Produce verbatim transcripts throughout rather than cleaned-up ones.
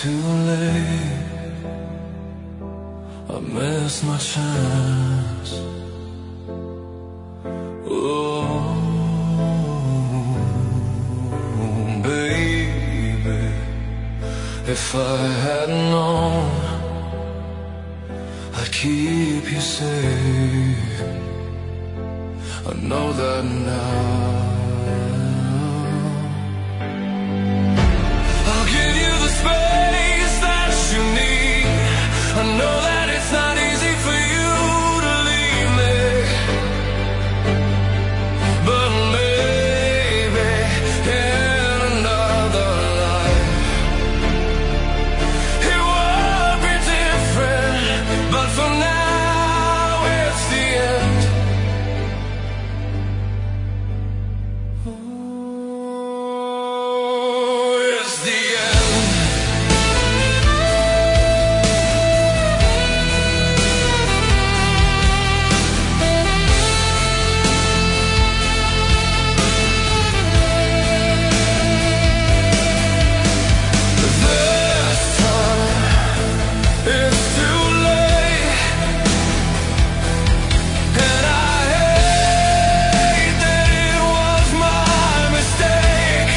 too late. I missed my chance. Oh, baby, if I had known I'd keep you safe, I know that now. I'll give you the space that you need. I know that it's not easy for you to leave me, but maybe in another life it would be different. But for now it's the end. Oh, it's the end. This time it's too late, and I hate that it was my mistake.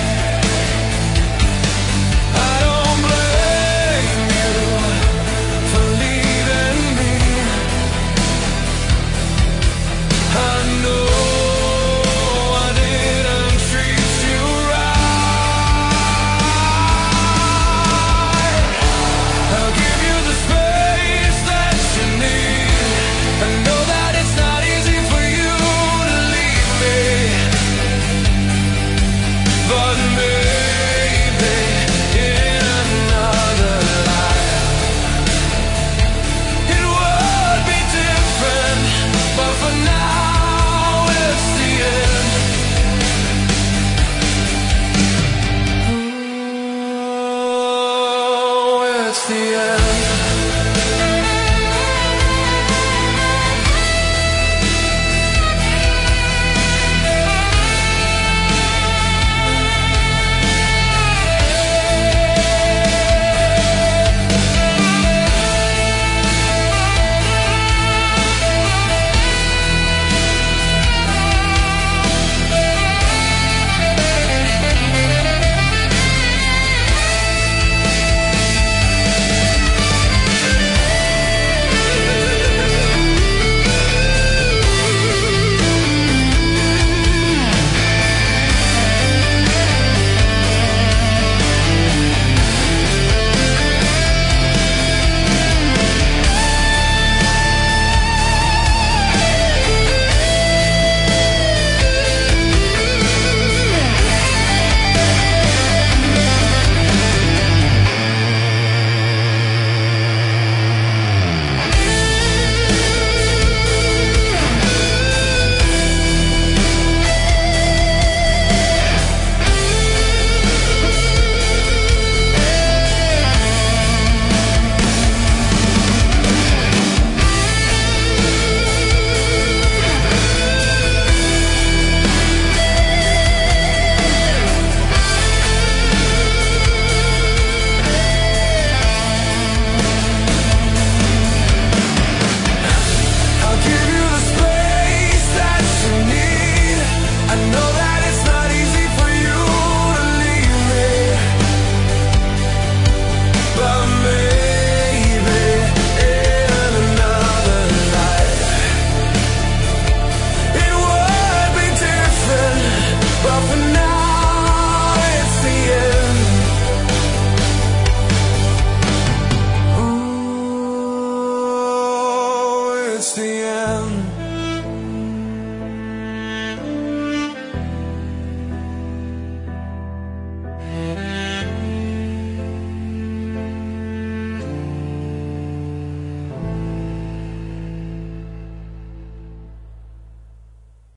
I don't blame you for leaving me. I know I didn't treat you right. I'll give you the space that you need. I know that it's not easy for you to leave me, but maybe in another life it would be different. But for now it's the end. Oh, it's the end.